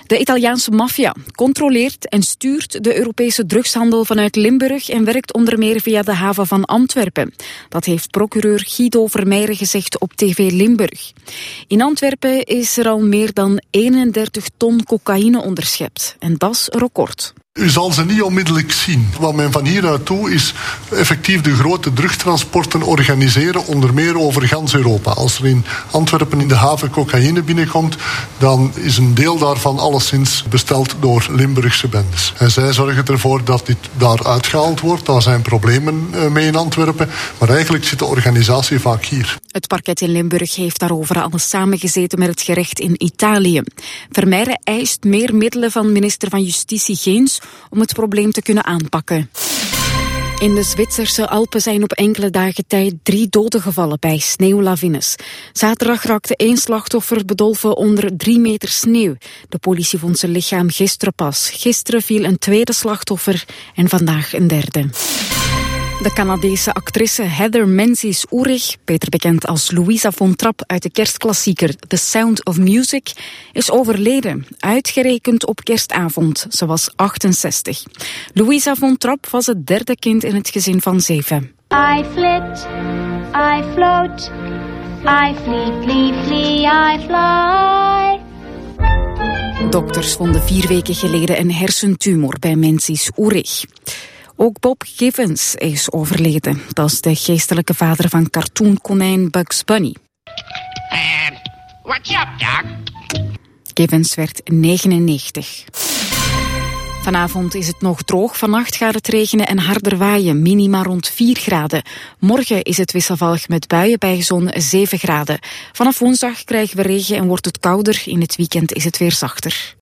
De Italiaanse maffia controleert en stuurt de Europese drugshandel vanuit Limburg en werkt onder meer via de haven van Antwerpen. Dat heeft procureur Guido Vermeijren gezegd op TV Limburg. In Antwerpen is er al meer dan 31 ton cocaïne onderschept. En dat is een record. U zal ze niet onmiddellijk zien. Wat men van hieruit doet is effectief de grote drugtransporten organiseren, onder meer over gans Europa. Als er in Antwerpen in de haven cocaïne binnenkomt, dan is een deel daarvan alleszins besteld door Limburgse bendes. En zij zorgen ervoor dat dit daar uitgehaald wordt. Daar zijn problemen mee in Antwerpen, maar eigenlijk zit de organisatie vaak hier. Het parket in Limburg heeft daarover al samengezeten met het gerecht in Italië. Vermeijren eist meer middelen van minister van Justitie Geens om het probleem te kunnen aanpakken. In de Zwitserse Alpen zijn op enkele dagen tijd 3 doden gevallen bij sneeuwlavines. Zaterdag raakte 1 slachtoffer bedolven onder 3 meter sneeuw. De politie vond zijn lichaam gisteren pas. Gisteren viel een tweede slachtoffer en vandaag een derde. De Canadese actrice Heather Menzies-Oerig, beter bekend als Louisa von Trapp uit de kerstklassieker The Sound of Music, is overleden, uitgerekend op kerstavond. Ze was 68. Louisa von Trapp was het derde kind in het gezin van 7. I flit, I float, I flee, I fly. Dokters vonden 4 weken geleden een hersentumor bij Menzies-Oerig. Ook Bob Givens is overleden. Dat is de geestelijke vader van cartoonkonijn Bugs Bunny. What's up, Doc? Givens werd 99. Vanavond is het nog droog. Vannacht gaat het regenen en harder waaien. Minima rond 4 graden. Morgen is het wisselvallig met buien bij zo'n 7 graden. Vanaf woensdag krijgen we regen en wordt het kouder. In het weekend is het weer zachter.